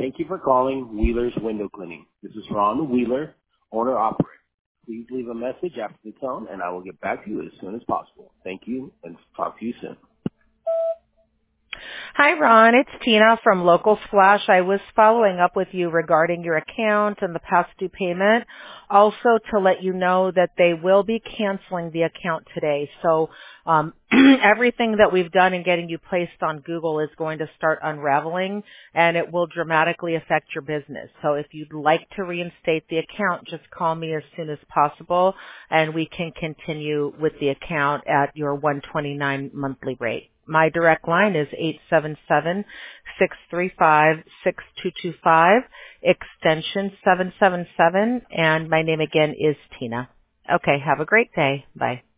Thank you for calling Wheeler's Window Cleaning. This is Ron Wheeler, owner-operator. Please leave a message after the tone, and I will get back to you as soon as possible. Thank you, and talk to you soon. Hi, Ron. It's Tina from Local Splash. I was following up with you regarding your account and the past due payment. Also to let you know that they will be canceling the account today. So everything that we've done in getting you placed on Google is going to start unraveling, and it will dramatically affect your business. So if you'd like to reinstate the account, just call me as soon as possible, and we can continue with the account at your $129 monthly rate. My direct line is 877-635-6225, extension 777, and my name again is Tina. Okay, have a great day. Bye.